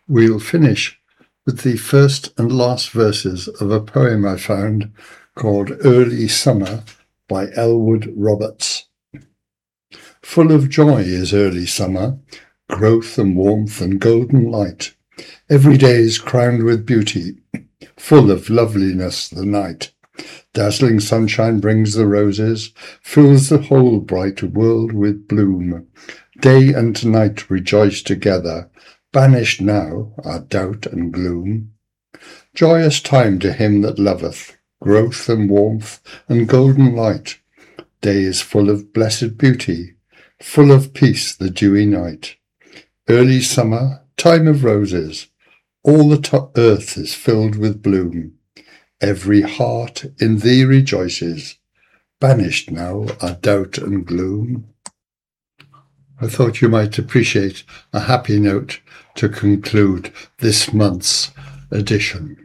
We'll finish with the first and last verses of a poem I found called Early Summer by Elwood Roberts. Full of joy is early summer, growth and warmth and golden light. Every day is crowned with beauty, full of loveliness the night. Dazzling sunshine brings the roses, fills the whole bright world with bloom. Day and night rejoice together, banished now are doubt and gloom. Joyous time to him that loveth, growth and warmth and golden light. Day is full of blessed beauty, full of peace the dewy night. Early summer, time of roses, all the earth is filled with bloom. Every heart in thee rejoices, banished now are doubt and gloom. I thought you might appreciate a happy note to conclude this month's edition.